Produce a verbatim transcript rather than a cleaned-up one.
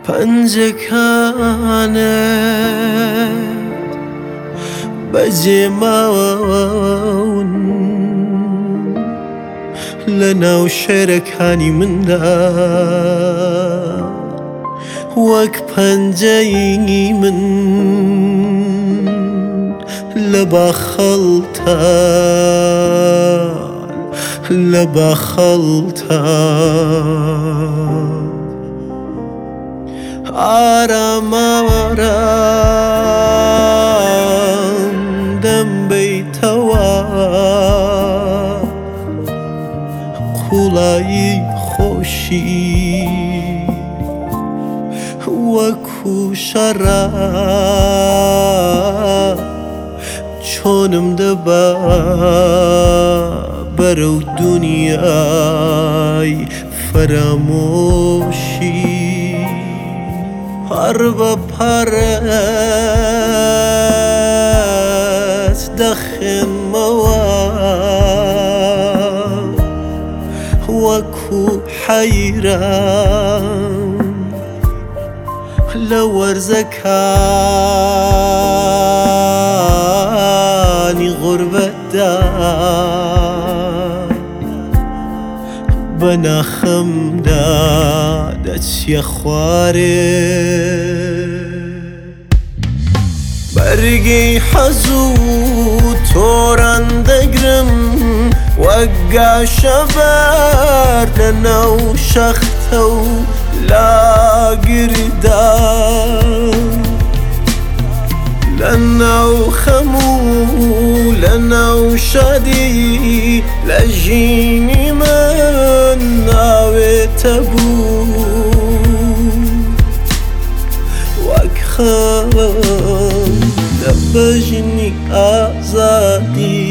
پەنجەکانت بەجێماون لە ناو شێرەکانی مندا وەک پەنجەی من لە باخەڵتان لە باخەڵتان ئارام ئارام دەمبەیتەوە قوڵایی خۆشی وەکو شەڕە چۆنم دەبا بەرەو دونیای فەرامۆشی پەڕ بە پەرت دەخێنمەوە وەکو حەیران لە وەرزەکانی غوربەتدا بە ناخەمدا دەچیە خوارێ بەرگی حەزوو تۆران دەگرم وەک گاشەبەر لەناو شەختە و لاگردا لەناو خەم و لەناو شادی لە ژینی من ناوێتە بوو وەک خەم لە بەژنی ئازادی